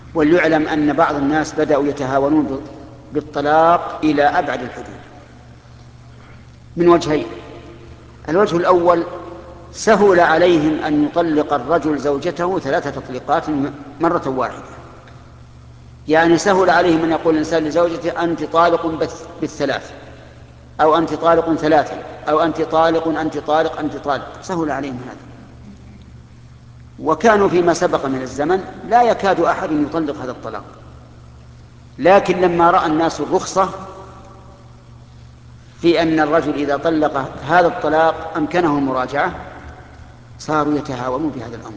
وليعلم أن بعض الناس بدأوا يتهاونون بالطلاق إلى أبعد الحدود من وجهين. الوجه الأول: سهل عليهم أن يطلق الرجل زوجته 3 تطليقات مرة واحدة. يعني سهل عليهم أن يقول الإنسان لزوجته: أنت طالق بال3، أو أنت طالق 3، أو أنت طالق، أنت طالق، أنت طالق. سهل عليهم هذا. وكانوا فيما سبق من الزمن لا يكاد أحد يطلق هذا الطلاق، لكن لما رأى الناس الرخصة في أن الرجل إذا طلق هذا الطلاق أمكنه المراجعة صاروا يتهاونون بهذا الأمر.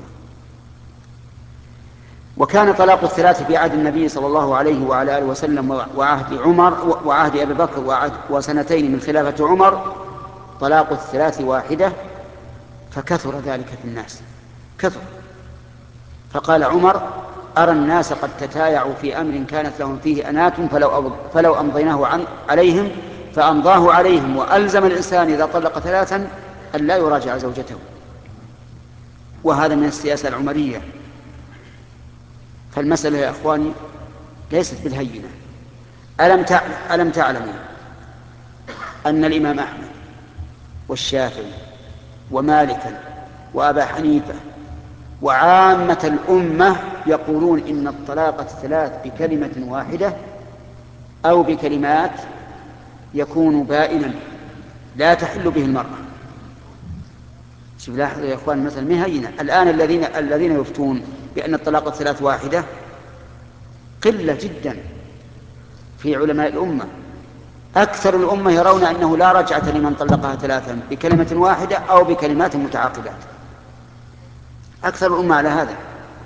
وكان طلاق الثلاث في عهد النبي صلى الله عليه وعلى آله وسلم وعهد عمر وعهد أبي بكر وسنتين من خلافة عمر طلاق الثلاث واحدة، فكثر ذلك في الناس كثر. فقال عمر: أرى الناس قد تتايعوا في أمر كانت لهم فيه أنات فلو أمضيناه عليهم فأمضاه عليهم. وألزم الإنسان إذا طلق 3 أن لا يراجع زوجته. وهذا من السياسة العمرية. فالمسألة يا أخواني ليست بالهينة. ألم تعلموا أن الإمام أحمد والشافعي ومالكا وأبا حنيفة وعامة الأمة يقولون إن الطلاق الثلاث بكلمة واحدة أو بكلمات يكون بائنا لا تحل به المرأة؟ شوف، لاحظوا يا أخوان، مثلا ما هينة. الآن الذين يفتون بأن الطلاق الثلاث واحدة قلة جدا في علماء الأمة. أكثر الأمة يرون أنه لا رجعة لمن طلقها 3 بكلمة واحدة أو بكلمات متعاقبات. أكثر الأمة على هذا،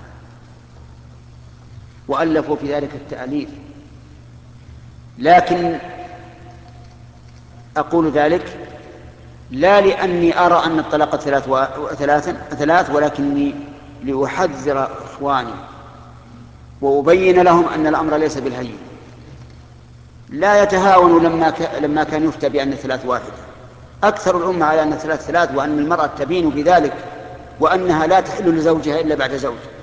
وألفوا في ذلك التأليف. لكن أقول ذلك لا لأني أرى أن الطلاق ثلاث، ولكني لأحذر إخواني وأبين لهم أن الأمر ليس بالهين. لا يتهاونوا لما كان يفتى بأن 3 واحدة. أكثر الأمة على أن 3 3، وأن المرأة تبين بذلك، وأنها لا تحل لزوجها إلا بعد زوج.